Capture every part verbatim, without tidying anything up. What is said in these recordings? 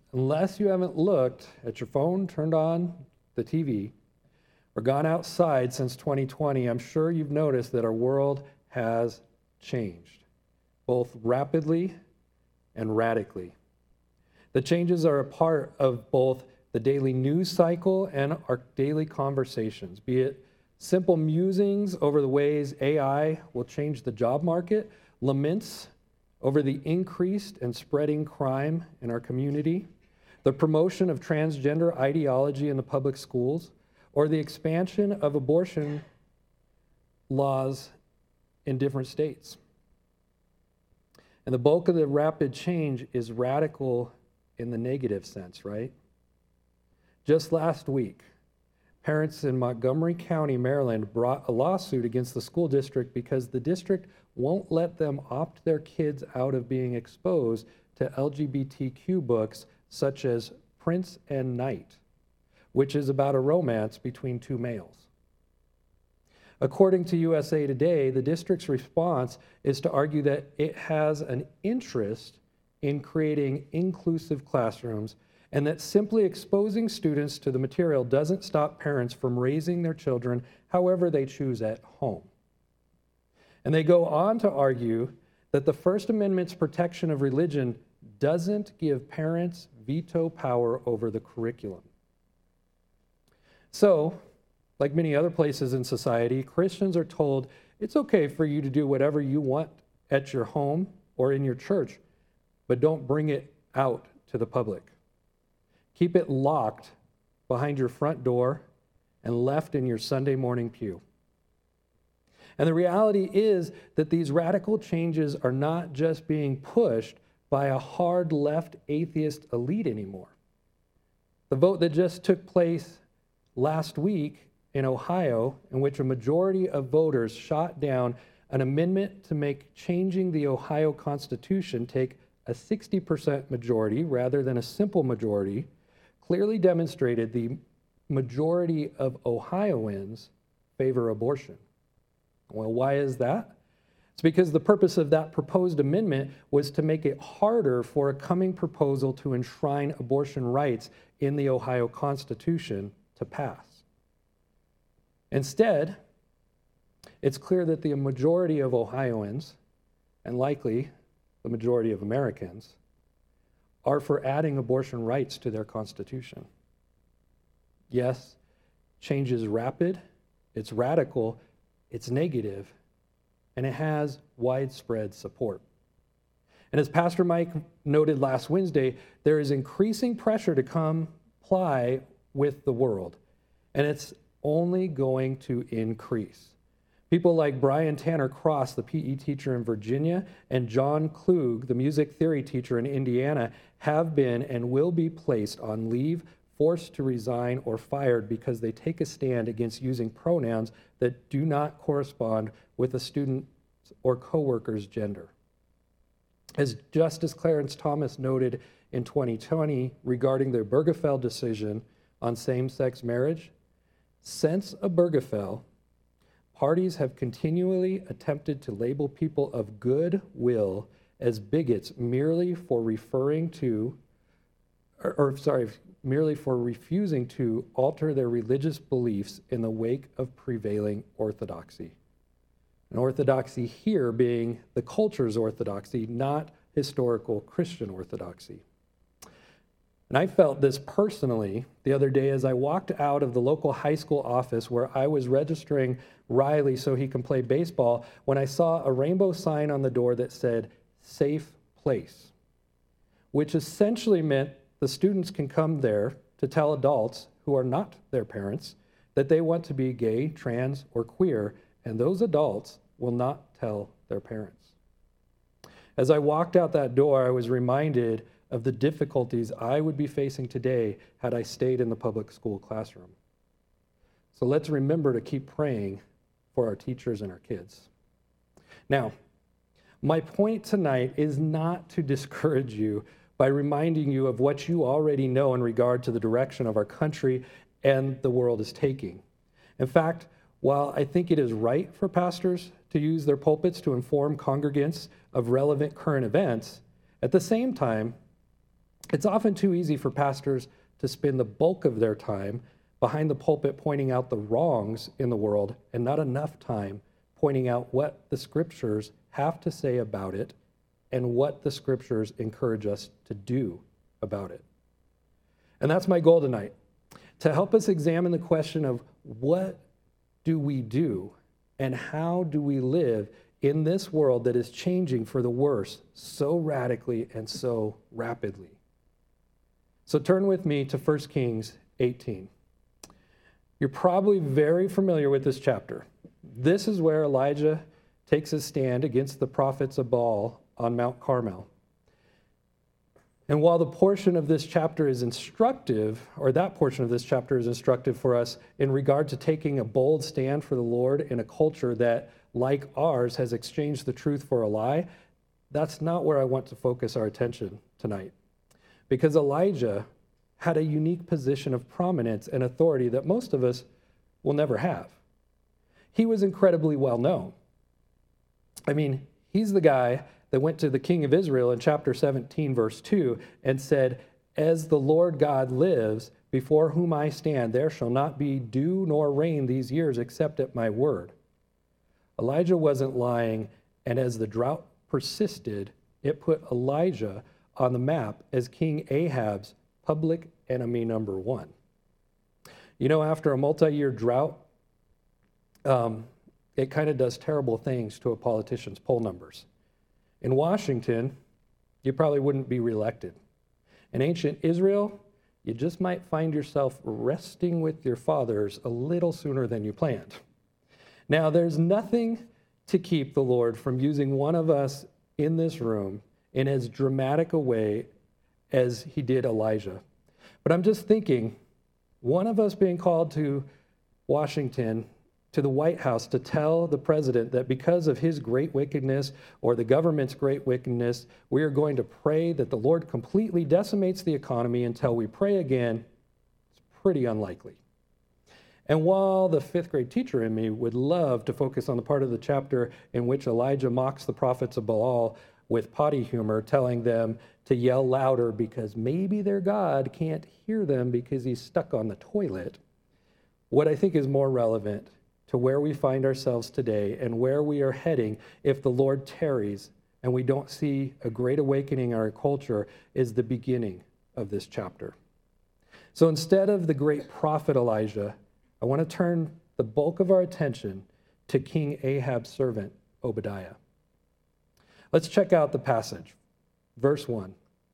unless you haven't looked at your phone, turned on the T V, or gone outside since twenty twenty, I'm sure you've noticed that our world has changed, both rapidly and radically. The changes are a part of both the daily news cycle and our daily conversations, be it simple musings over the ways A I will change the job market, laments over the increased and spreading crime in our community, the promotion of transgender ideology in the public schools, or the expansion of abortion laws in different states. And the bulk of the rapid change is radical in the negative sense, right? Just last week, parents in Montgomery County, Maryland, brought a lawsuit against the school district because the district won't let them opt their kids out of being exposed to L G B T Q books such as Prince and Knight, which is about a romance between two males. According to U S A Today, the district's response is to argue that it has an interest in creating inclusive classrooms and that simply exposing students to the material doesn't stop parents from raising their children however they choose at home. And they go on to argue that the First Amendment's protection of religion doesn't give parents veto power over the curriculum. So, like many other places in society, Christians are told it's okay for you to do whatever you want at your home or in your church, but don't bring it out to the public. Keep it locked behind your front door and left in your Sunday morning pew. And the reality is that these radical changes are not just being pushed by a hard left atheist elite anymore. The vote that just took place last week in Ohio, in which a majority of voters shot down an amendment to make changing the Ohio Constitution take a sixty percent majority rather than a simple majority, clearly demonstrated the majority of Ohioans favor abortion. Well, why is that? It's because the purpose of that proposed amendment was to make it harder for a coming proposal to enshrine abortion rights in the Ohio Constitution to pass. Instead, it's clear that the majority of Ohioans, and likely the majority of Americans, are for adding abortion rights to their Constitution. Yes, change is rapid, it's radical, it's negative, and it has widespread support. And as Pastor Mike noted last Wednesday, there is increasing pressure to comply with the world, and it's only going to increase. People like Brian Tanner Cross, the P E teacher in Virginia, and John Klug, the music theory teacher in Indiana, have been and will be placed on leave, forced to resign, or fired because they take a stand against using pronouns that do not correspond with a student's or coworker's gender. As Justice Clarence Thomas noted in twenty twenty regarding the Obergefell decision on same-sex marriage, since Obergefell, parties have continually attempted to label people of good will as bigots merely for referring to, or, or sorry, merely for refusing to alter their religious beliefs in the wake of prevailing orthodoxy. And orthodoxy here being the culture's orthodoxy, not historical Christian orthodoxy. And I felt this personally the other day as I walked out of the local high school office where I was registering Riley so he can play baseball when I saw a rainbow sign on the door that said, "Safe Place," which essentially meant the students can come there to tell adults who are not their parents that they want to be gay, trans, or queer, and those adults will not tell their parents. As I walked out that door, I was reminded of the difficulties I would be facing today had I stayed in the public school classroom. So let's remember to keep praying for our teachers and our kids. Now, my point tonight is not to discourage you by reminding you of what you already know in regard to the direction of our country and the world is taking. In fact, while I think it is right for pastors to use their pulpits to inform congregants of relevant current events, at the same time, It's often too easy for pastors to spend the bulk of their time behind the pulpit pointing out the wrongs in the world and not enough time pointing out what the scriptures have to say about it and what the scriptures encourage us to do about it. And that's my goal tonight, to help us examine the question of what do we do and how do we live in this world that is changing for the worse so radically and so rapidly. So turn with me to First Kings eighteen. You're probably very familiar with this chapter. This is where Elijah takes his stand against the prophets of Baal on Mount Carmel. And while the portion of this chapter is instructive, or that portion of this chapter is instructive for us in regard to taking a bold stand for the Lord in a culture that, like ours, has exchanged the truth for a lie, that's not where I want to focus our attention tonight. Because Elijah had a unique position of prominence and authority that most of us will never have. He was incredibly well known. I mean, he's the guy that went to the king of Israel in chapter seventeen, verse two, and said, "As the Lord God lives, before whom I stand, there shall not be dew nor rain these years except at my word." Elijah wasn't lying, and as the drought persisted, it put Elijah on the map as King Ahab's public enemy number one. You know, after a multi-year drought, um, it kind of does terrible things to a politician's poll numbers. In Washington, you probably wouldn't be reelected. In ancient Israel, you just might find yourself resting with your fathers a little sooner than you planned. Now, there's nothing to keep the Lord from using one of us in this room in as dramatic a way as he did Elijah. But I'm just thinking, one of us being called to Washington, to the White House, to tell the president that because of his great wickedness or the government's great wickedness, we are going to pray that the Lord completely decimates the economy until we pray again, it's pretty unlikely. And while the fifth grade teacher in me would love to focus on the part of the chapter in which Elijah mocks the prophets of Baal with potty humor, telling them to yell louder because maybe their God can't hear them because he's stuck on the toilet, what I think is more relevant to where we find ourselves today and where we are heading if the Lord tarries and we don't see a great awakening in our culture is the beginning of this chapter. So instead of the great prophet Elijah, I want to turn the bulk of our attention to King Ahab's servant, Obadiah. Let's check out the passage. Verse one.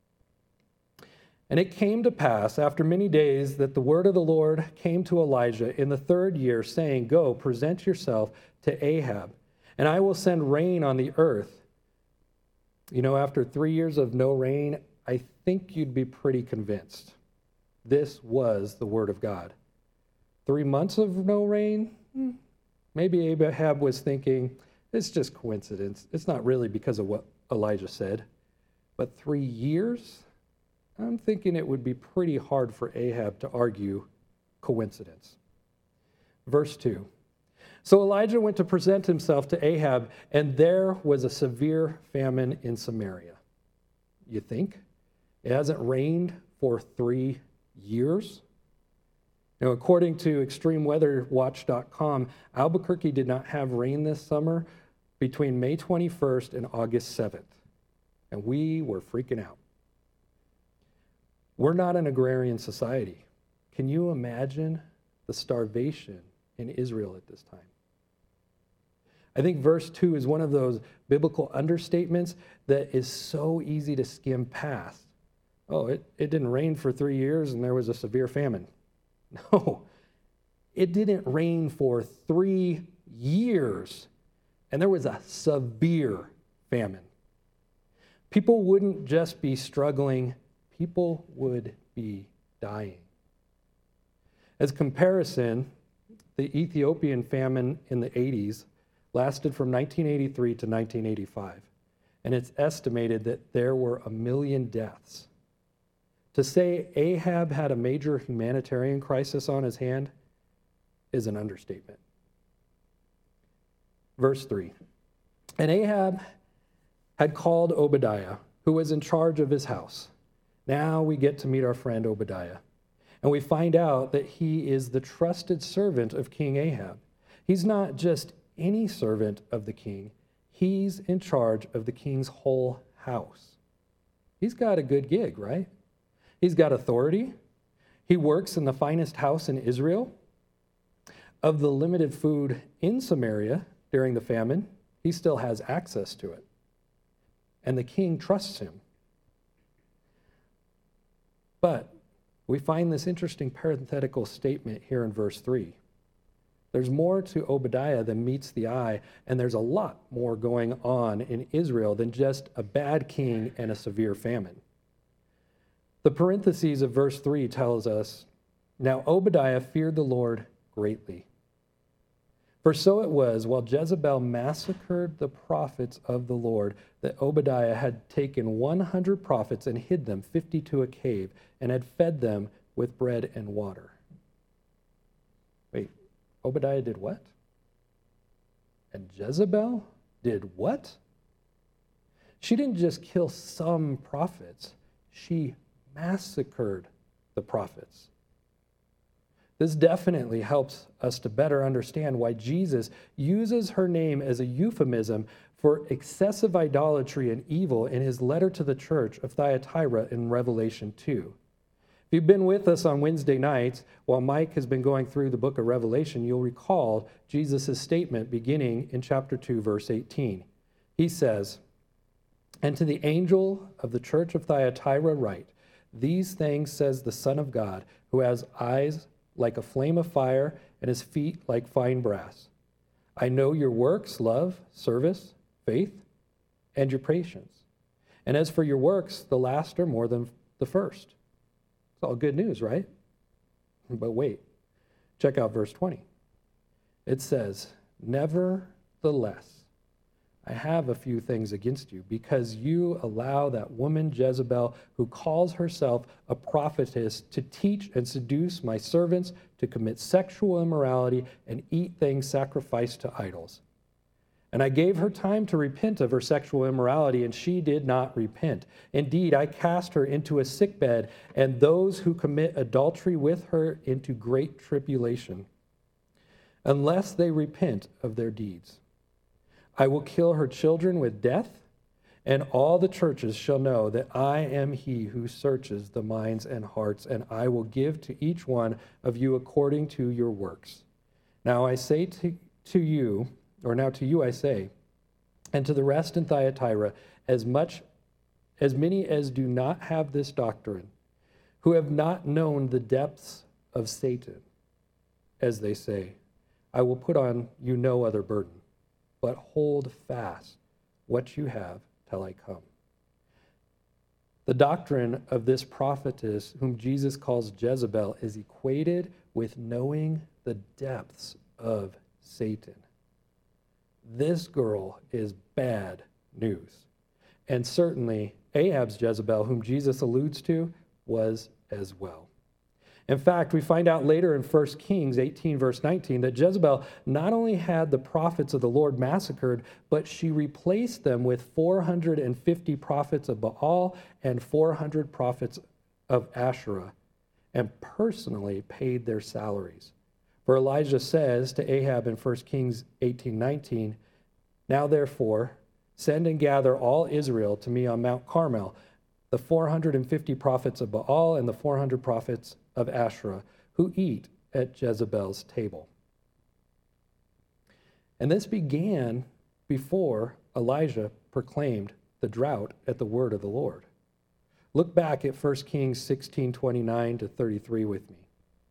And it came to pass after many days that the word of the Lord came to Elijah in the third year, saying, "Go, present yourself to Ahab, and I will send rain on the earth." You know, after three years of no rain, I think you'd be pretty convinced this was the word of God. Three months of no rain? Maybe Ahab was thinking, it's just coincidence. It's not really because of what Elijah said. But three years? I'm thinking it would be pretty hard for Ahab to argue coincidence. Verse two. So Elijah went to present himself to Ahab, and there was a severe famine in Samaria. You think? It hasn't rained for three years? Now, according to extreme weather watch dot com, Albuquerque did not have rain this summer between May twenty-first and August seventh. And we were freaking out. We're not an agrarian society. Can you imagine the starvation in Israel at this time? I think verse two is one of those biblical understatements that is so easy to skim past. Oh, it, it didn't rain for three years and there was a severe famine. No, it didn't rain for three years and there was a severe famine. People wouldn't just be struggling, people would be dying. As comparison, the Ethiopian famine in the eighties lasted from nineteen eighty-three to nineteen eighty-five, and it's estimated that there were a million deaths. To say Ahab had a major humanitarian crisis on his hand is an understatement. Verse three. And Ahab had called Obadiah, who was in charge of his house, Now we get to meet our friend Obadiah. And we find out that he is the trusted servant of King Ahab. He's not just any servant of the king. He's in charge of the king's whole house. He's got a good gig, right? He's got authority. He works in the finest house in Israel. Of the limited food in Samaria during the famine, he still has access to it. And the king trusts him. But we find this interesting parenthetical statement here in verse three. There's more to Obadiah than meets the eye, and there's a lot more going on in Israel than just a bad king and a severe famine. The parentheses of verse three tells us, now Obadiah feared the Lord greatly. For so it was, while Jezebel massacred the prophets of the Lord, that Obadiah had taken one hundred prophets and hid them fifty to a cave, and had fed them with bread and water. Wait, Obadiah did what? And Jezebel did what? She didn't just kill some prophets, she massacred the prophets. This definitely helps us to better understand why Jesus uses her name as a euphemism for excessive idolatry and evil in his letter to the church of Thyatira in Revelation two. If you've been with us on Wednesday nights while Mike has been going through the book of Revelation, you'll recall Jesus' statement beginning in chapter two, verse eighteen. He says, and to the angel of the church of Thyatira write, these things says the Son of God, who has eyes like a flame of fire, and his feet like fine brass. I know your works, love, service, faith, and your patience. And as for your works, the last are more than the first. It's all good news, right? But wait, check out verse twenty. It says, nevertheless, I have a few things against you, because you allow that woman Jezebel, who calls herself a prophetess, to teach and seduce my servants to commit sexual immorality and eat things sacrificed to idols. And I gave her time to repent of her sexual immorality, and she did not repent. Indeed, I cast her into a sickbed, and those who commit adultery with her into great tribulation, unless they repent of their deeds. I will kill her children with death, and all the churches shall know that I am he who searches the minds and hearts, and I will give to each one of you according to your works. Now I say to, to you, or now to you I say, and to the rest in Thyatira, as much as many as do not have this doctrine, who have not known the depths of Satan, as they say, I will put on you no other burden, but hold fast what you have till I come. The doctrine of this prophetess, whom Jesus calls Jezebel, is equated with knowing the depths of Satan. This girl is bad news. And certainly Ahab's Jezebel, whom Jesus alludes to, was as well. In fact, we find out later in First Kings eighteen, verse nineteen, that Jezebel not only had the prophets of the Lord massacred, but she replaced them with four hundred fifty prophets of Baal and four hundred prophets of Asherah, and personally paid their salaries. For Elijah says to Ahab in First Kings eighteen nineteen, now therefore, send and gather all Israel to me on Mount Carmel, the four hundred fifty prophets of Baal and the four hundred prophets of Asherah, who eat at Jezebel's table. And this began before Elijah proclaimed the drought at the word of the Lord. Look back at First Kings sixteen, twenty-nine to thirty-three with me.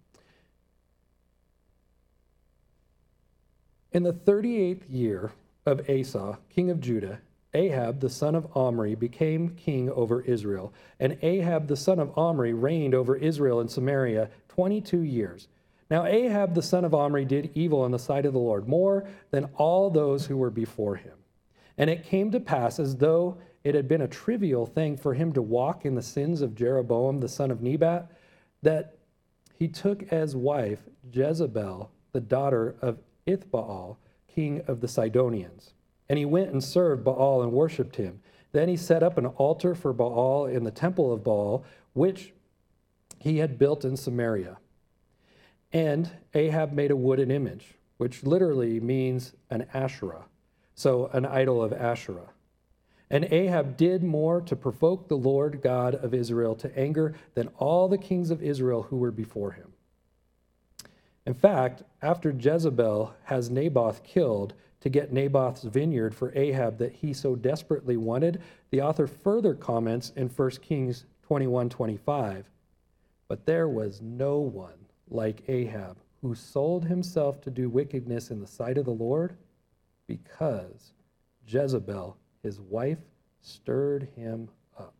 In the thirty-eighth year of Asa, king of Judah, Ahab, the son of Omri, became king over Israel. And Ahab, the son of Omri, reigned over Israel and Samaria twenty-two years. Now Ahab, the son of Omri, did evil in the sight of the Lord, more than all those who were before him. And it came to pass, as though it had been a trivial thing for him to walk in the sins of Jeroboam, the son of Nebat, that he took as wife Jezebel, the daughter of Ithbaal, king of the Sidonians. And he went and served Baal and worshipped him. Then he set up an altar for Baal in the temple of Baal, which he had built in Samaria. And Ahab made a wooden image, which literally means an Asherah, so an idol of Asherah. And Ahab did more to provoke the Lord God of Israel to anger than all the kings of Israel who were before him. In fact, after Jezebel has Naboth killed to get Naboth's vineyard for Ahab that he so desperately wanted, the author further comments in First Kings twenty-one twenty-five, but there was no one like Ahab who sold himself to do wickedness in the sight of the Lord, because Jezebel, his wife, stirred him up.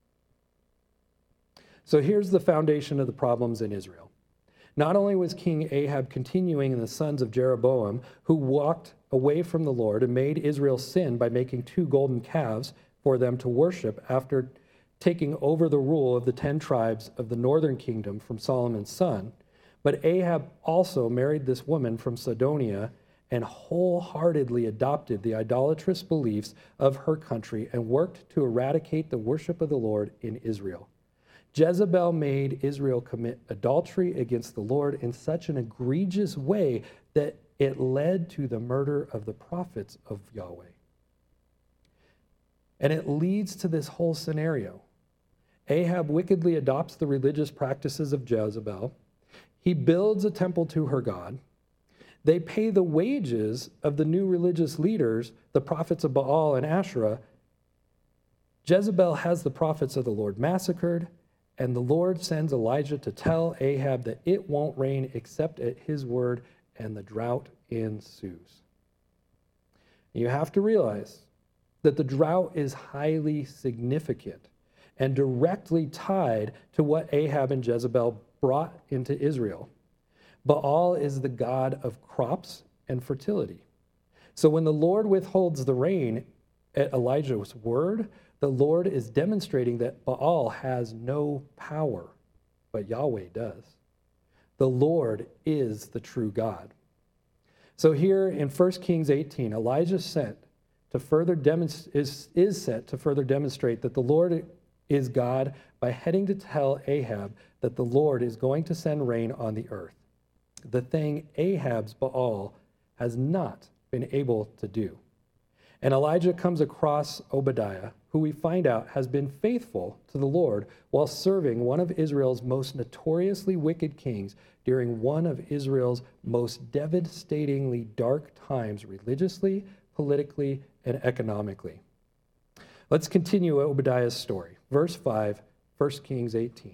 So here's the foundation of the problems in Israel. Not only was King Ahab continuing in the sons of Jeroboam, who walked away from the Lord and made Israel sin by making two golden calves for them to worship after taking over the rule of the ten tribes of the northern kingdom from Solomon's son, but Ahab also married this woman from Sidonia and wholeheartedly adopted the idolatrous beliefs of her country and worked to eradicate the worship of the Lord in Israel. Jezebel made Israel commit adultery against the Lord in such an egregious way that it led to the murder of the prophets of Yahweh. And it leads to this whole scenario. Ahab wickedly adopts the religious practices of Jezebel. He builds a temple to her God. They pay the wages of the new religious leaders, the prophets of Baal and Asherah. Jezebel has the prophets of the Lord massacred, and the Lord sends Elijah to tell Ahab that it won't rain except at his word, and the drought ensues. You have to realize that the drought is highly significant and directly tied to what Ahab and Jezebel brought into Israel. Baal is the god of crops and fertility. So when the Lord withholds the rain at Elijah's word, the Lord is demonstrating that Baal has no power, but Yahweh does. The Lord is the true God. So here in First Kings eighteen, Elijah sent to further demonst- is, is sent to further demonstrate that the Lord is God by heading to tell Ahab that the Lord is going to send rain on the earth, the thing Ahab's Baal has not been able to do. And Elijah comes across Obadiah, who we find out has been faithful to the Lord while serving one of Israel's most notoriously wicked kings during one of Israel's most devastatingly dark times religiously, politically, and economically. Let's continue Obadiah's story. Verse five, First Kings eighteen.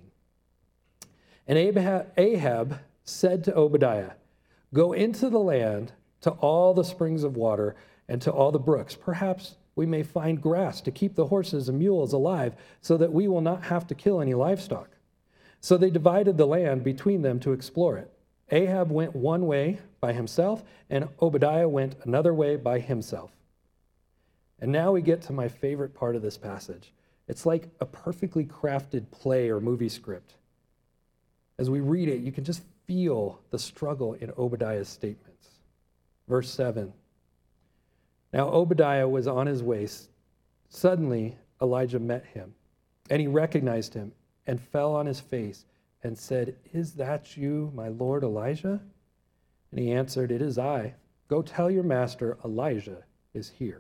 And Ahab said to Obadiah, "Go into the land to all the springs of water and to all the brooks. Perhaps we may find grass to keep the horses and mules alive so that we will not have to kill any livestock." So they divided the land between them to explore it. Ahab went one way by himself, and Obadiah went another way by himself. And now we get to my favorite part of this passage. It's like a perfectly crafted play or movie script. As we read it, you can just feel the struggle in Obadiah's statements. Verse seven. Now Obadiah was on his way. Suddenly Elijah met him, and he recognized him and fell on his face and said, "Is that you, my lord Elijah?" And he answered, "It is I. Go tell your master Elijah is here."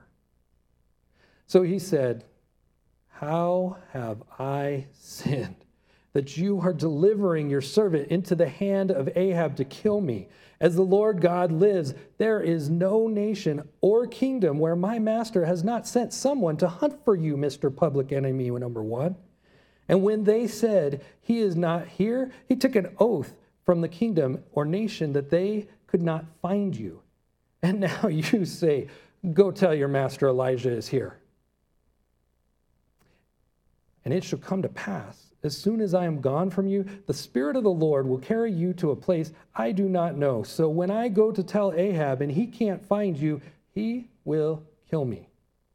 So he said, "How have I sinned that you are delivering your servant into the hand of Ahab to kill me? As the Lord God lives, there is no nation or kingdom where my master has not sent someone to hunt for you, Mister Public Enemy number one." And when they said, "He is not here," he took an oath from the kingdom or nation that they could not find you. And now you say, "Go tell your master Elijah is here." And it shall come to pass, as soon as I am gone from you, the Spirit of the Lord will carry you to a place I do not know. So when I go to tell Ahab and he can't find you, he will kill me.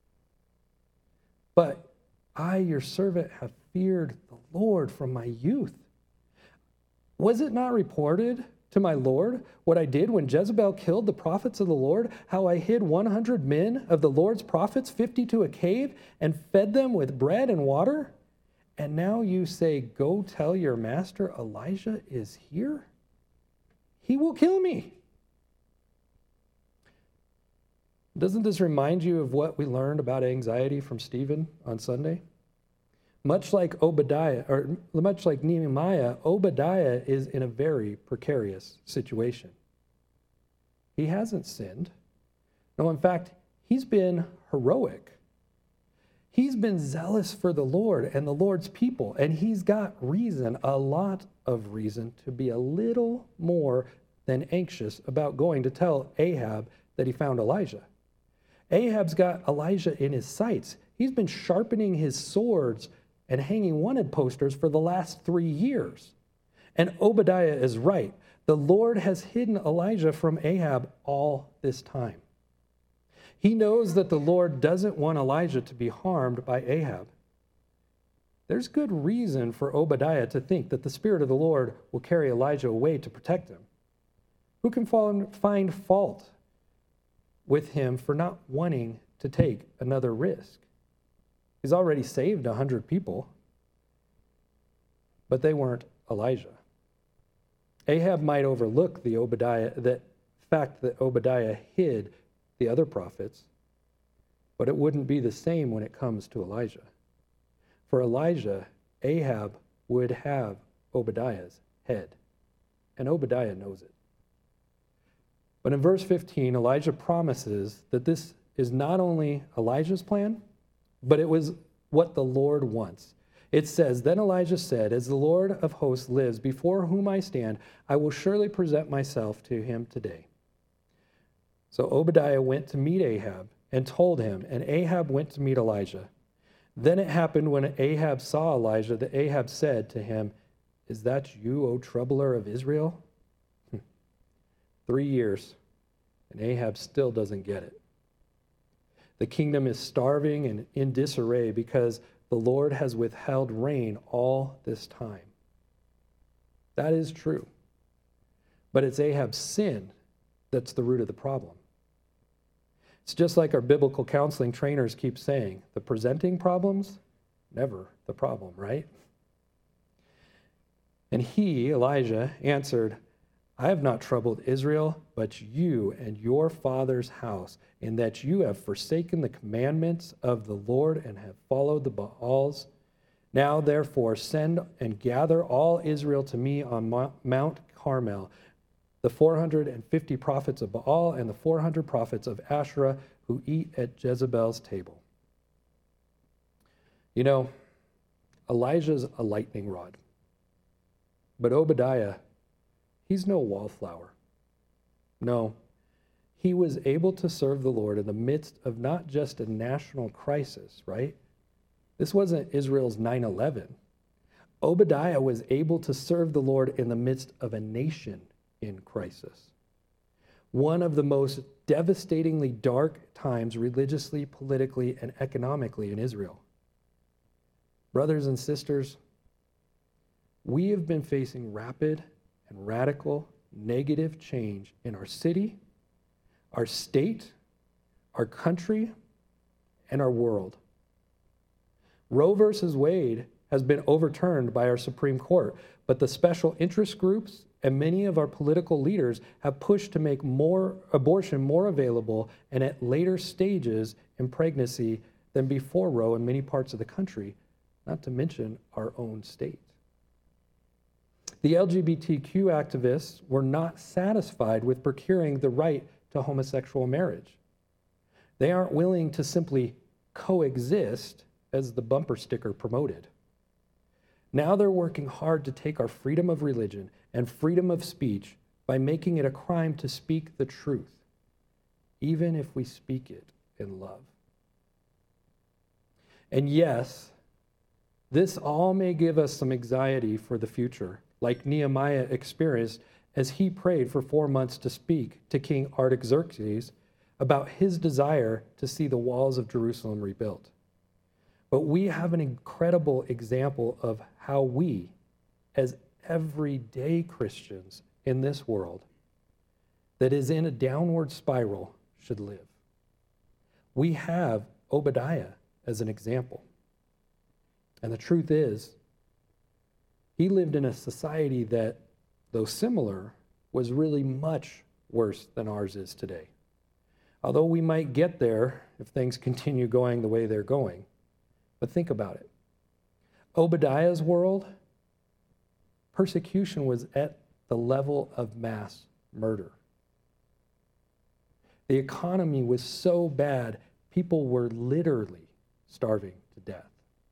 But I, your servant, have feared the Lord from my youth. Was it not reported to my Lord what I did when Jezebel killed the prophets of the Lord, how I hid one hundred men of the Lord's prophets, fifty to a cave, and fed them with bread and water? And now you say, go tell your master Elijah is here? He will kill me. Doesn't this remind you of what we learned about anxiety from Stephen on Sunday? Much like Obadiah, or much like Nehemiah, Obadiah is in a very precarious situation. He hasn't sinned. No, in fact, he's been heroic. He's been zealous for the Lord and the Lord's people, and he's got reason, a lot of reason, to be a little more than anxious about going to tell Ahab that he found Elijah. Ahab's got Elijah in his sights. He's been sharpening his swords and hanging wanted posters for the last three years. And Obadiah is right. The Lord has hidden Elijah from Ahab all this time. He knows that the Lord doesn't want Elijah to be harmed by Ahab. There's good reason for Obadiah to think that the Spirit of the Lord will carry Elijah away to protect him. Who can find fault with him for not wanting to take another risk? He's already saved a hundred people, but they weren't Elijah. Ahab might overlook the Obadiah, that fact that Obadiah hid the other prophets, but it wouldn't be the same when it comes to Elijah. For Elijah, Ahab would have Obadiah's head, and Obadiah knows it. But in verse fifteen, Elijah promises that this is not only Elijah's plan, but it was what the Lord wants. It says, then Elijah said, as the Lord of hosts lives, before whom I stand, I will surely present myself to him today. So Obadiah went to meet Ahab and told him, and Ahab went to meet Elijah. Then it happened when Ahab saw Elijah that Ahab said to him, is that you, O troubler of Israel? Three years, and Ahab still doesn't get it. The kingdom is starving and in disarray because the Lord has withheld rain all this time. That is true. But it's Ahab's sin that's the root of the problem. It's just like our biblical counseling trainers keep saying, the presenting problems, never the problem, right? And he, Elijah, answered, I have not troubled Israel, but you and your father's house, in that you have forsaken the commandments of the Lord and have followed the Baals. Now, therefore, send and gather all Israel to me on Mount Carmel, the four hundred fifty prophets of Baal and the four hundred prophets of Asherah who eat at Jezebel's table. You know, Elijah's a lightning rod, but Obadiah, he's no wallflower. No, he was able to serve the Lord in the midst of not just a national crisis, right? This wasn't Israel's nine eleven. Obadiah was able to serve the Lord in the midst of a nation in crisis. One of the most devastatingly dark times religiously, politically, and economically in Israel. Brothers and sisters, we have been facing rapid and radical negative change in our city, our state, our country, and our world. Roe versus Wade has been overturned by our Supreme Court, but the special interest groups and many of our political leaders have pushed to make more abortion more available and at later stages in pregnancy than before Roe in many parts of the country, not to mention our own state. The L G B T Q activists were not satisfied with procuring the right to homosexual marriage. They aren't willing to simply coexist, as the bumper sticker promoted. Now they're working hard to take our freedom of religion and freedom of speech by making it a crime to speak the truth, even if we speak it in love. And yes, this all may give us some anxiety for the future, like Nehemiah experienced as he prayed for four months to speak to King Artaxerxes about his desire to see the walls of Jerusalem rebuilt. But we have an incredible example of how we, as everyday Christians in this world that is in a downward spiral, should live. We have Obadiah as an example. And the truth is, he lived in a society that, though similar, was really much worse than ours is today. Although we might get there if things continue going the way they're going. But think about it. Obadiah's world, persecution was at the level of mass murder. The economy was so bad, people were literally starving to death.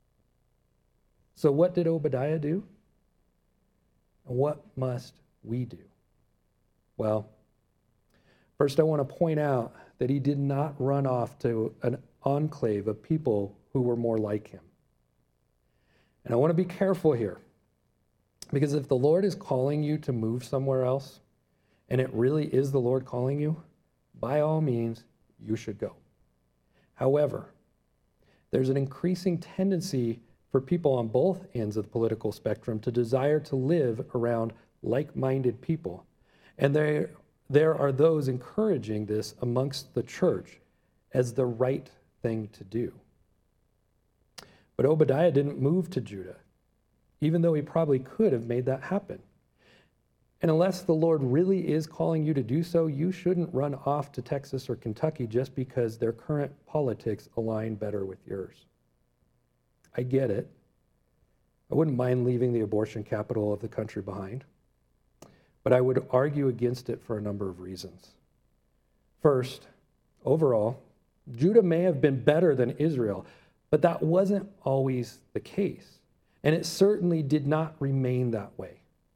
So what did Obadiah do? And what must we do? Well, first I want to point out that he did not run off to an enclave of people who were more like him. And I want to be careful here, because if the Lord is calling you to move somewhere else, and it really is the Lord calling you, by all means, you should go. However, there's an increasing tendency for people on both ends of the political spectrum to desire to live around like-minded people. And there, there are those encouraging this amongst the church as the right thing to do. But Obadiah didn't move to Judah, even though he probably could have made that happen. And unless the Lord really is calling you to do so, you shouldn't run off to Texas or Kentucky just because their current politics align better with yours. I get it. I wouldn't mind leaving the abortion capital of the country behind, but I would argue against it for a number of reasons. First, overall, Judah may have been better than Israel, but that wasn't always the case, and it certainly did not remain that way.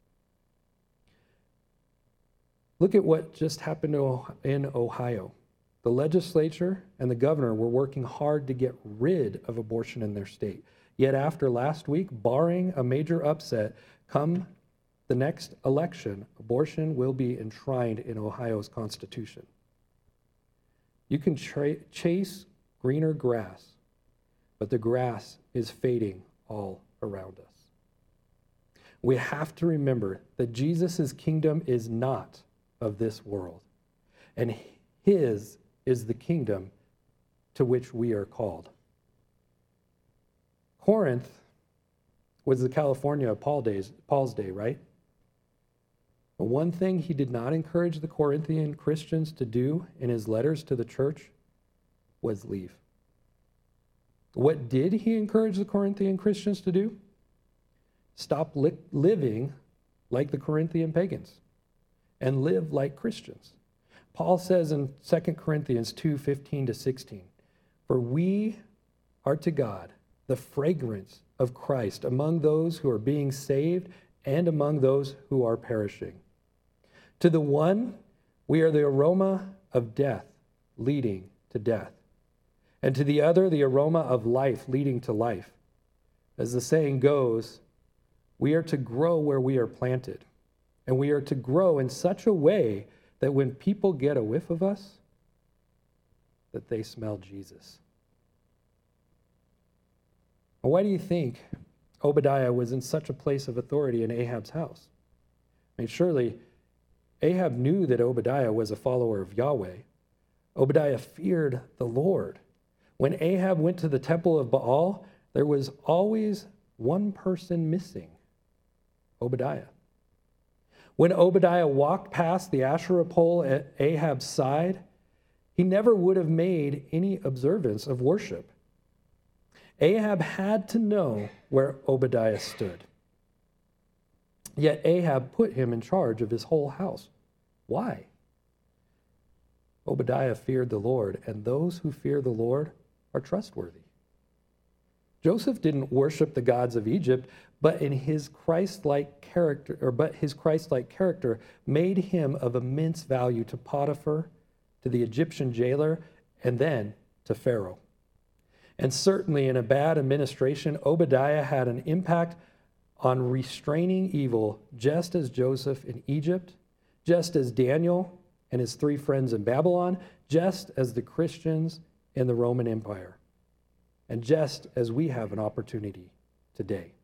Look at what just happened in Ohio. The legislature and the governor were working hard to get rid of abortion in their state. Yet after last week, barring a major upset, come the next election, abortion will be enshrined in Ohio's constitution. You can tra- chase greener grass, but the grass is fading all around us. We have to remember that Jesus' kingdom is not of this world, and his is the kingdom to which we are called. Corinth was the California of Paul days, Paul's day, right? But one thing he did not encourage the Corinthian Christians to do in his letters to the church was leave. What did he encourage the Corinthian Christians to do? Stop li- living like the Corinthian pagans and live like Christians. Paul says in Second Corinthians two, fifteen to sixteen, "For we are to God the fragrance of Christ among those who are being saved and among those who are perishing. To the one, we are the aroma of death leading to death, and to the other, the aroma of life leading to life. As the saying goes, we are to grow where we are planted, and we are to grow in such a way that when people get a whiff of us, that they smell Jesus." Why do you think Obadiah was in such a place of authority in Ahab's house? I mean, surely Ahab knew that Obadiah was a follower of Yahweh. Obadiah feared the Lord. When Ahab went to the temple of Baal, there was always one person missing: Obadiah. When Obadiah walked past the Asherah pole at Ahab's side, he never would have made any observance of worship. Ahab had to know where Obadiah stood. Yet Ahab put him in charge of his whole house. Why? Obadiah feared the Lord, and those who fear the Lord are trustworthy. Joseph didn't worship the gods of Egypt, but in his Christ-like character, or but his Christ-like character made him of immense value to Potiphar, to the Egyptian jailer, and then to Pharaoh. And certainly in a bad administration, Obadiah had an impact on restraining evil, just as Joseph in Egypt, just as Daniel and his three friends in Babylon, just as the Christians in the Roman Empire, and just as we have an opportunity today.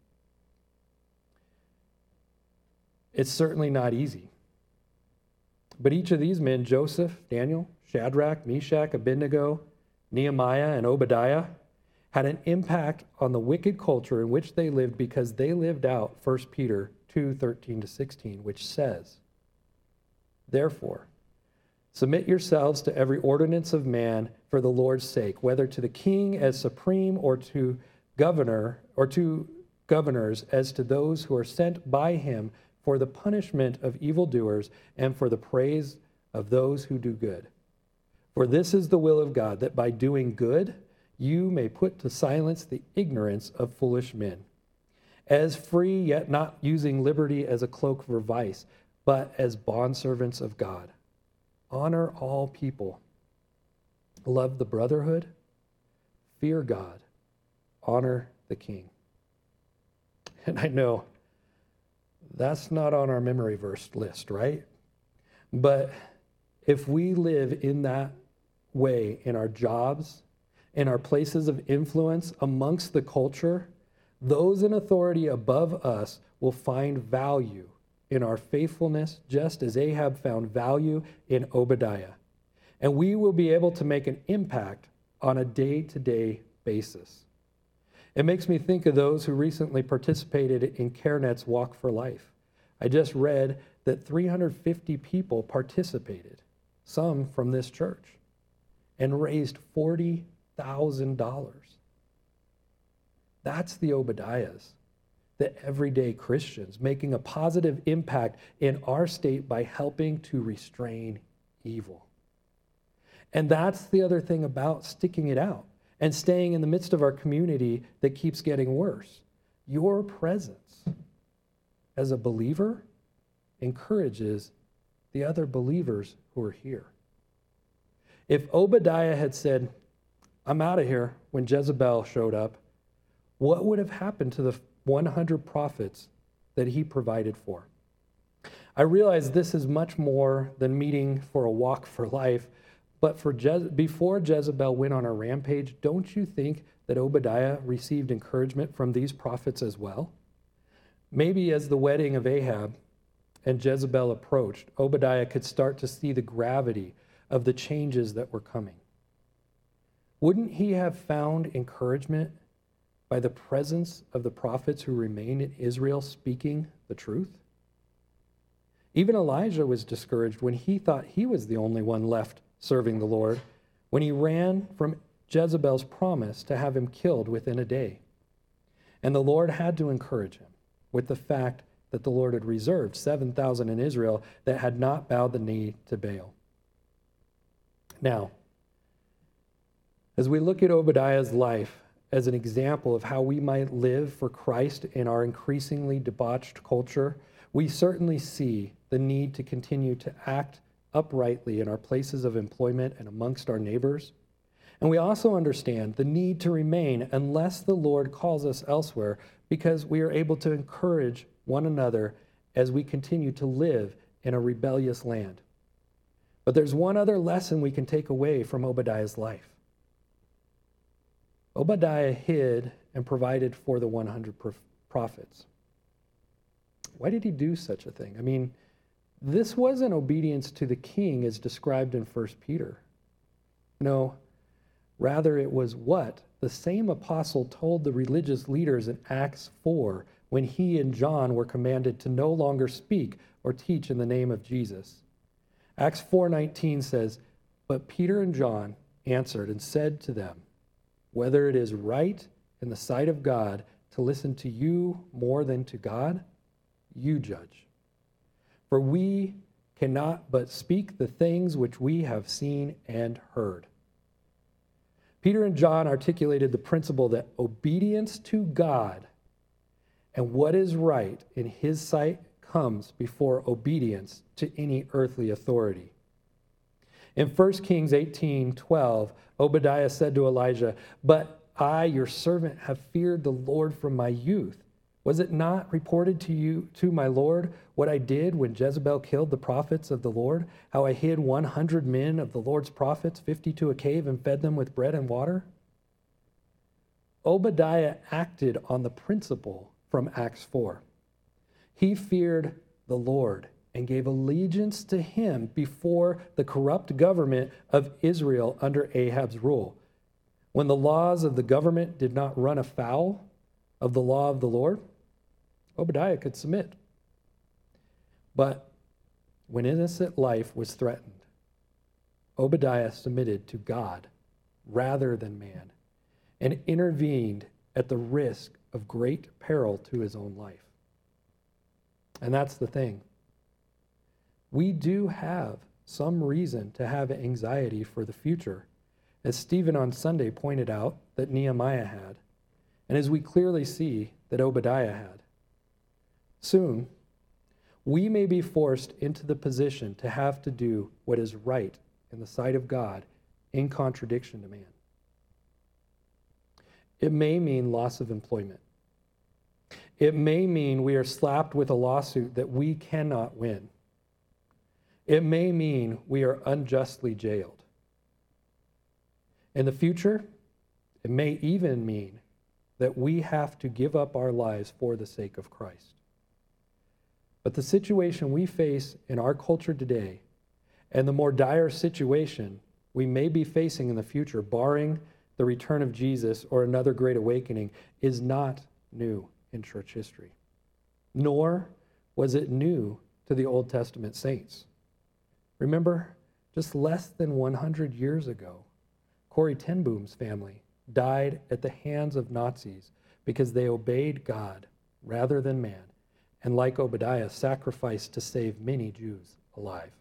It's certainly not easy. But each of these men, Joseph, Daniel, Shadrach, Meshach, Abednego, Nehemiah, and Obadiah, had an impact on the wicked culture in which they lived because they lived out First Peter two, thirteen to sixteen, which says, "Therefore, submit yourselves to every ordinance of man for the Lord's sake, whether to the king as supreme or to governor or to governors as to those who are sent by him for the punishment of evildoers and for the praise of those who do good. For this is the will of God, that by doing good you may put to silence the ignorance of foolish men. As free, yet not using liberty as a cloak for vice, but as bondservants of God. Honor all people. Love the brotherhood. Fear God. Honor the king." And I know that's not on our memory verse list, right? But if we live in that way in our jobs, in our places of influence amongst the culture, those in authority above us will find value in our faithfulness, just as Ahab found value in Obadiah. And we will be able to make an impact on a day-to-day basis. It makes me think of those who recently participated in CareNet's Walk for Life. I just read that three hundred fifty people participated, some from this church, and raised forty thousand dollars. That's the Obadiahs, the everyday Christians, making a positive impact in our state by helping to restrain evil. And that's the other thing about sticking it out and staying in the midst of our community that keeps getting worse. Your presence as a believer encourages the other believers who are here. If Obadiah had said, "I'm out of here," when Jezebel showed up, what would have happened to the one hundred prophets that he provided for? I realize this is much more than meeting for a walk for life, but for Je- before Jezebel went on a rampage, don't you think that Obadiah received encouragement from these prophets as well? Maybe as the wedding of Ahab and Jezebel approached, Obadiah could start to see the gravity of the changes that were coming. Wouldn't he have found encouragement by the presence of the prophets who remained in Israel speaking the truth? Even Elijah was discouraged when he thought he was the only one left serving the Lord, when he ran from Jezebel's promise to have him killed within a day. And the Lord had to encourage him with the fact that the Lord had reserved seven thousand in Israel that had not bowed the knee to Baal. Now, as we look at Obadiah's life as an example of how we might live for Christ in our increasingly debauched culture, we certainly see the need to continue to act uprightly in our places of employment and amongst our neighbors. And we also understand the need to remain unless the Lord calls us elsewhere, because we are able to encourage one another as we continue to live in a rebellious land. But there's one other lesson we can take away from Obadiah's life. Obadiah hid and provided for the one hundred prophets. Why did he do such a thing? I mean, this wasn't obedience to the king as described in First Peter. No, rather it was what the same apostle told the religious leaders in Acts four when he and John were commanded to no longer speak or teach in the name of Jesus. Acts four nineteen says, "But Peter and John answered and said to them, whether it is right in the sight of God to listen to you more than to God, you judge. For we cannot but speak the things which we have seen and heard." Peter and John articulated the principle that obedience to God and what is right in his sight comes before obedience to any earthly authority. In First Kings eighteen twelve, Obadiah said to Elijah, "But I, your servant, have feared the Lord from my youth. Was it not reported to you, to my Lord, what I did when Jezebel killed the prophets of the Lord, how I hid one hundred men of the Lord's prophets, fifty to a cave, and fed them with bread and water?" Obadiah acted on the principle from Acts four. He feared the Lord and gave allegiance to him before the corrupt government of Israel under Ahab's rule. When the laws of the government did not run afoul of the law of the Lord, Obadiah could submit. But when innocent life was threatened, Obadiah submitted to God rather than man and intervened at the risk of great peril to his own life. And that's the thing. We do have some reason to have anxiety for the future, as Stephen on Sunday pointed out that Nehemiah had, and as we clearly see that Obadiah had. Soon, we may be forced into the position to have to do what is right in the sight of God in contradiction to man. It may mean loss of employment. It may mean we are slapped with a lawsuit that we cannot win. It may mean we are unjustly jailed. In the future, it may even mean that we have to give up our lives for the sake of Christ. But the situation we face in our culture today, and the more dire situation we may be facing in the future, barring the return of Jesus or another great awakening, is not new in church history. Nor was it new to the Old Testament saints. Remember, just less than one hundred years ago, Corrie ten Boom's family died at the hands of Nazis because they obeyed God rather than man, and like Obadiah, sacrificed to save many Jews alive.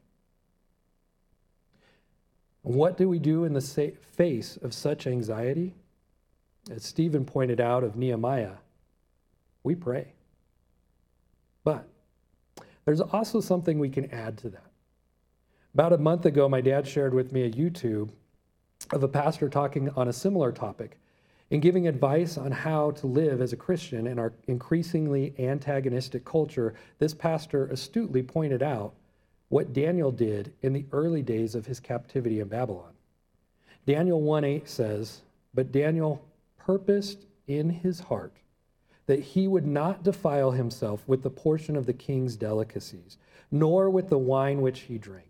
And what do we do in the face of such anxiety? As Stephen pointed out of Nehemiah, we pray. But there's also something we can add to that. About a month ago, my dad shared with me a YouTube of a pastor talking on a similar topic and giving advice on how to live as a Christian in our increasingly antagonistic culture. This pastor astutely pointed out what Daniel did in the early days of his captivity in Babylon. Daniel one eight says, "But Daniel purposed in his heart that he would not defile himself with the portion of the king's delicacies, nor with the wine which he drank."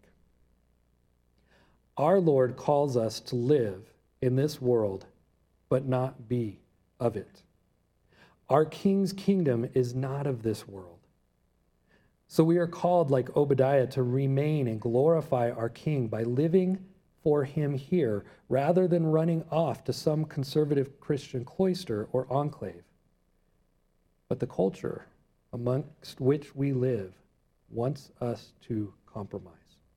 Our Lord calls us to live in this world, but not be of it. Our King's kingdom is not of this world. So we are called, like Obadiah, to remain and glorify our King by living for him here, rather than running off to some conservative Christian cloister or enclave. But the culture amongst which we live wants us to compromise.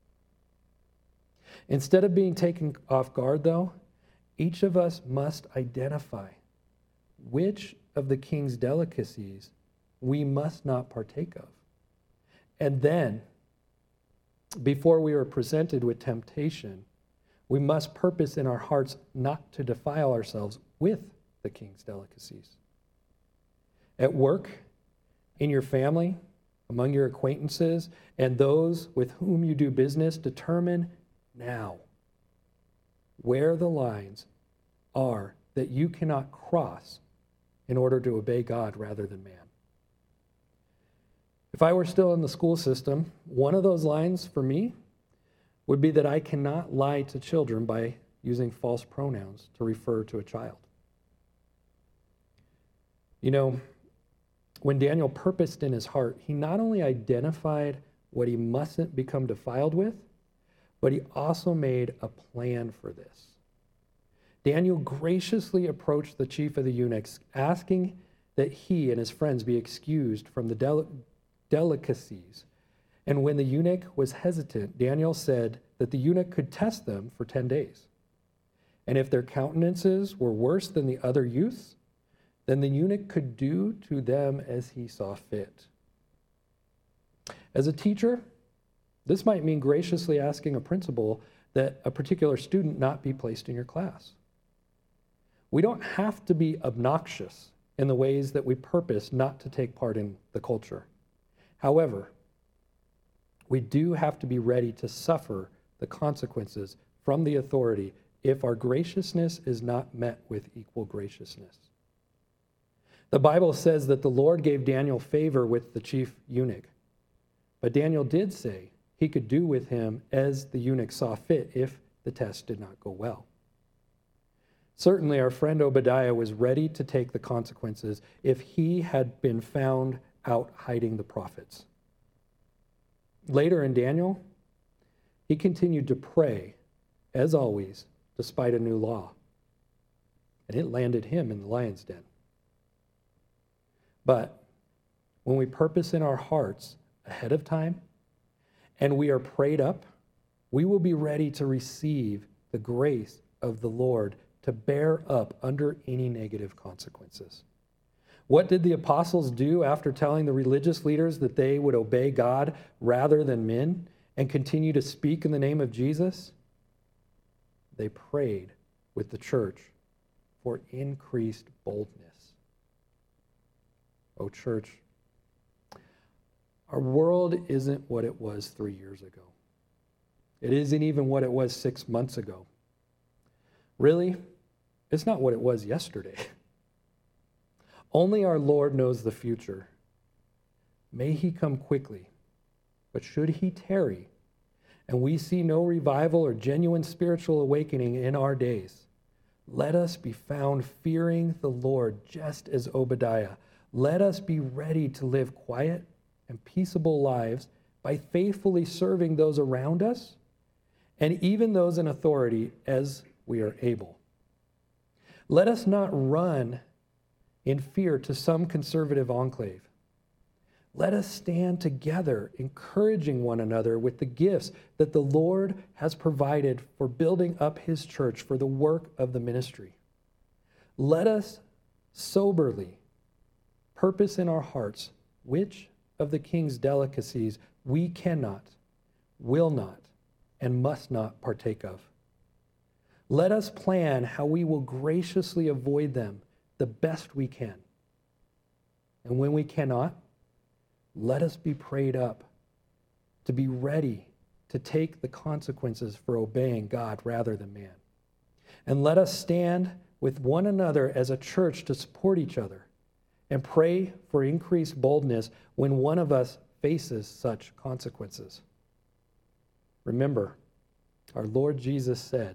Instead of being taken off guard, though, each of us must identify which of the king's delicacies we must not partake of. And then, before we are presented with temptation, we must purpose in our hearts not to defile ourselves with the king's delicacies. At work, in your family, among your acquaintances, and those with whom you do business, determine now where the lines are that you cannot cross in order to obey God rather than man. If I were still in the school system, one of those lines for me would be that I cannot lie to children by using false pronouns to refer to a child. You know, when Daniel purposed in his heart, he not only identified what he mustn't become defiled with, but he also made a plan for this. Daniel graciously approached the chief of the eunuchs, asking that he and his friends be excused from the del- delicacies. And when the eunuch was hesitant, Daniel said that the eunuch could test them for ten days. And if their countenances were worse than the other youths, then the eunuch could do to them as he saw fit. As a teacher, this might mean graciously asking a principal that a particular student not be placed in your class. We don't have to be obnoxious in the ways that we purpose not to take part in the culture. However, we do have to be ready to suffer the consequences from the authority if our graciousness is not met with equal graciousness. The Bible says that the Lord gave Daniel favor with the chief eunuch, but Daniel did say he could do with him as the eunuch saw fit if the test did not go well. Certainly, our friend Obadiah was ready to take the consequences if he had been found out hiding the prophets. Later in Daniel, he continued to pray, as always, despite a new law. And it landed him in the lion's den. But when we purpose in our hearts ahead of time and we are prayed up, we will be ready to receive the grace of the Lord to bear up under any negative consequences. What did the apostles do after telling the religious leaders that they would obey God rather than men and continue to speak in the name of Jesus? They prayed with the church for increased boldness. Oh, church, our world isn't what it was three years ago. It isn't even what it was six months ago. Really, it's not what it was yesterday. Only our Lord knows the future. May he come quickly. But should he tarry, and we see no revival or genuine spiritual awakening in our days, let us be found fearing the Lord just as Obadiah. Let us be ready to live quiet and peaceable lives by faithfully serving those around us and even those in authority as we are able. Let us not run in fear to some conservative enclave. Let us stand together, encouraging one another with the gifts that the Lord has provided for building up his church for the work of the ministry. Let us soberly purpose in our hearts which of the king's delicacies we cannot, will not, and must not partake of. Let us plan how we will graciously avoid them the best we can. And when we cannot, let us be prayed up to be ready to take the consequences for obeying God rather than man. And let us stand with one another as a church to support each other and pray for increased boldness when one of us faces such consequences. Remember, our Lord Jesus said,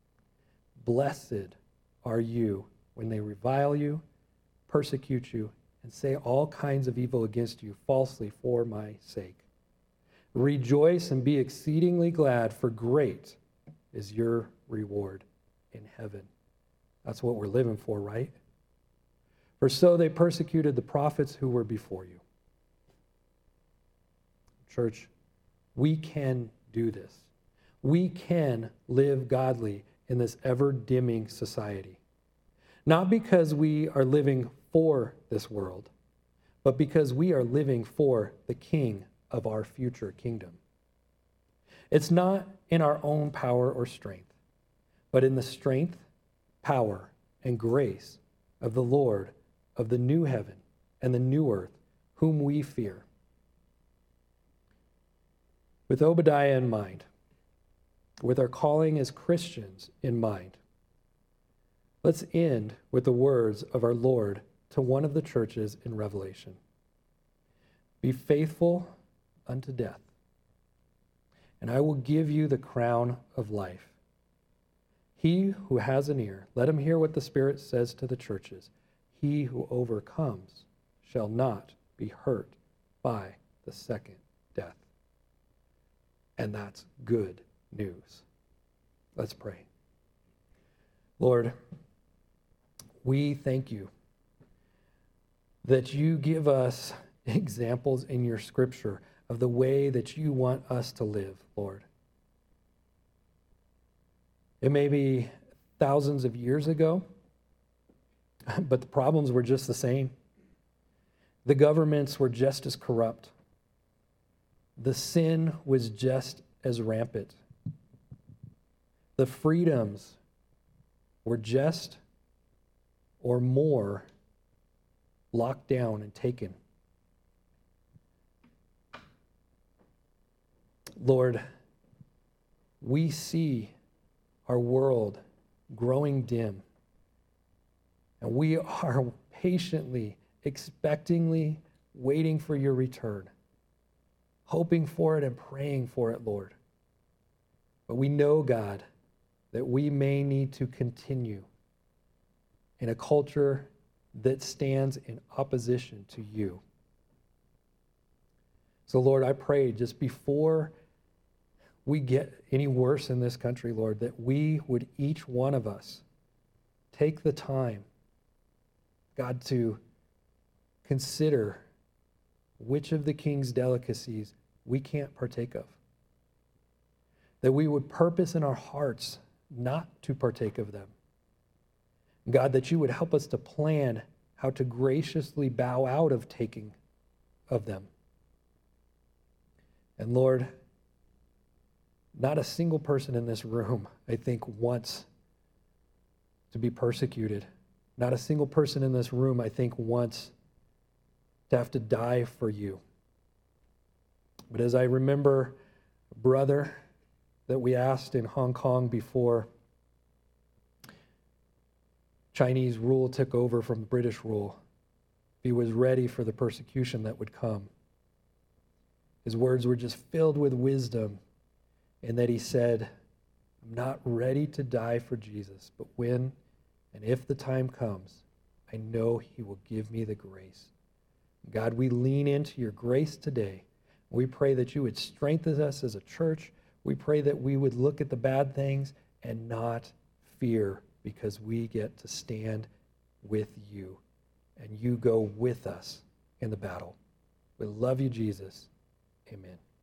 "Blessed are you when they revile you, persecute you, and say all kinds of evil against you falsely for my sake. Rejoice and be exceedingly glad, for great is your reward in heaven." That's what we're living for, right? For so they persecuted the prophets who were before you. Church, we can do this. We can live godly in this ever-dimming society. Not because we are living for this world, but because we are living for the King of our future kingdom. It's not in our own power or strength, but in the strength, power, and grace of the Lord of the new heaven and the new earth, whom we fear. With Obadiah in mind, with our calling as Christians in mind, let's end with the words of our Lord to one of the churches in Revelation. "Be faithful unto death, and I will give you the crown of life. He who has an ear, let him hear what the Spirit says to the churches. He who overcomes shall not be hurt by the second death." And that's good news. Let's pray. Lord, we thank you that you give us examples in your scripture of the way that you want us to live, Lord. It may be thousands of years ago, but the problems were just the same. The governments were just as corrupt. The sin was just as rampant. The freedoms were just or more locked down and taken. Lord, we see our world growing dim, and we are patiently, expectingly waiting for your return, hoping for it and praying for it, Lord. But we know, God, that we may need to continue in a culture that stands in opposition to you. So, Lord, I pray just before we get any worse in this country, Lord, that we would, each one of us, take the time, God, to consider which of the king's delicacies we can't partake of. That we would purpose in our hearts not to partake of them. God, that you would help us to plan how to graciously bow out of taking of them. And Lord, not a single person in this room, I think, wants to be persecuted. Not a single person in this room, I think, wants to have to die for you. But as I remember a brother that we asked in Hong Kong before Chinese rule took over from British rule, he was ready for the persecution that would come. His words were just filled with wisdom, in that he said, I'm not ready to die for Jesus, but when and if the time comes, I know he will give me the grace. God, we lean into your grace today. We pray that you would strengthen us as a church. We pray that we would look at the bad things and not fear, because we get to stand with you and you go with us in the battle. We love you, Jesus. Amen.